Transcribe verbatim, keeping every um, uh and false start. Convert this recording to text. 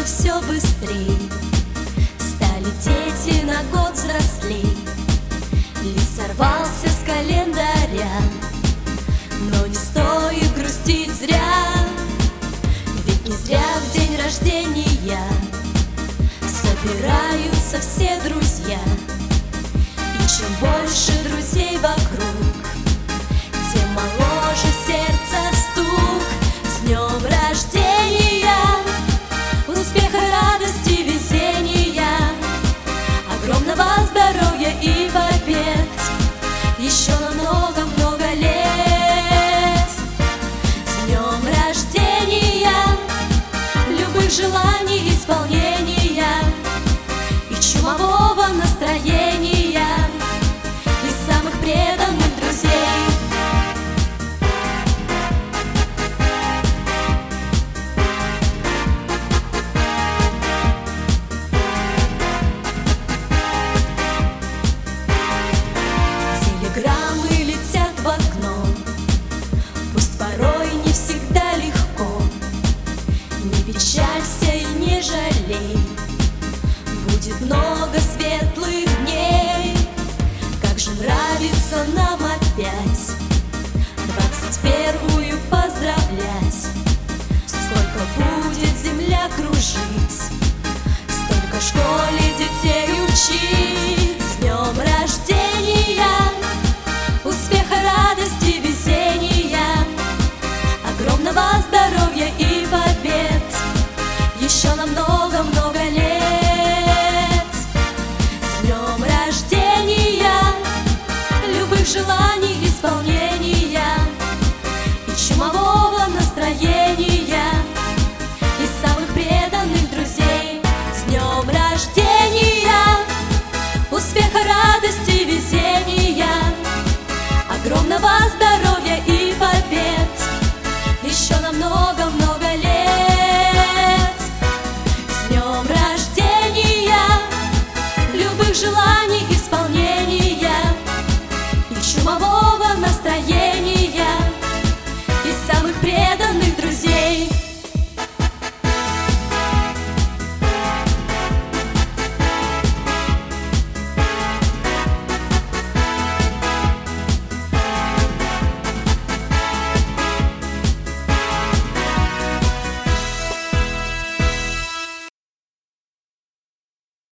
все быстрей. Стали дети на год взрослей. Лист сорвался с календаря, но не стоит грустить зря, ведь не зря в день рождения собираются все друзья. И чем больше друзей вокруг, тем моложе сердце стук. С днем рождения! Успеха, радости, везения, огромного здоровья и побед еще на много-много лет. С днем рождения! Любых желаний исполнения и чумового настроения, и самых преданных друзей. Телеграммы летят в окно, пусть порой не всегда легко. Не печалься и не жалей, будет много светлых дней. Как же нравится нам опять двадцать первую поздравлять. Сколько будет земля кружить,